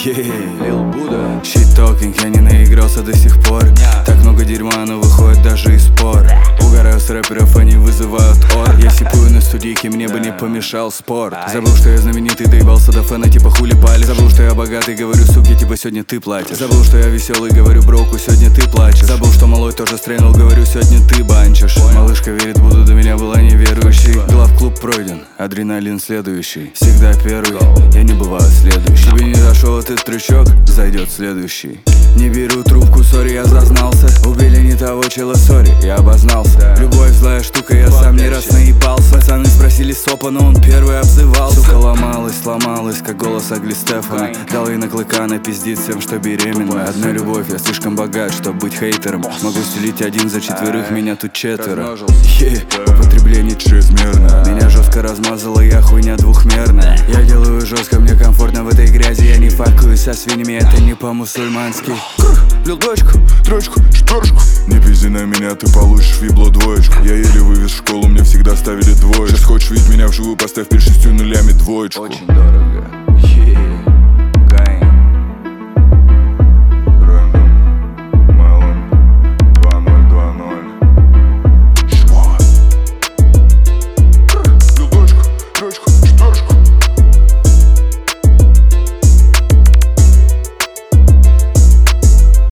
Лил Буда. Щит-токинг, я не наигрался до сих пор. Так много дерьма, но выходит даже из спор. Угораю с рэперов, они вызывают ор. Я сипую на студийке, мне бы не помешал спорт. Забыл, что я знаменитый, доебался до фэна, типа хули палишь. Забыл, что я богатый, говорю, суки, типа сегодня ты платишь. Забыл, что я веселый, говорю, броку, сегодня ты плачешь. Забыл, что малой тоже стрельнул, говорю, сегодня ты банчишь. Малышка верит, буду, до меня была неверующей. Главклуб пройден, адреналин следующий. Всегда первый, я не бываю следующий. Тебе не зашел этот трючок, зайдет следующий. Не беру трубку, сори, я зазнался. Убили не того чела, сори, я обознался. Любовь злая штука, я сам не раз наебался. Пацаны спросили Сопа, но он первый обзывался. Сука ломалась, сломалась, как голос Агли Стефана. Дал ей на клыка, напиздит всем, что беременна. Одна любовь, я слишком богат, чтоб быть хейтером. Могу стелить один за четверых, меня тут четверо. Употребление чрезмерно. Меня жестко размазала, я хуйня двухмерная. Я делаю жестко, мне комфортно в этой грязи. Я не факую со свиньями, это не по-мусульмански. Влил двоечку, троечку, четверочку. Не пизди на меня, ты получишь вибло двоечку. Я еле вывез в школу, мне всегда ставили двоечку. Сейчас хочешь видеть меня вживую, поставь перед 6 нулями двоечку. Очень дорого.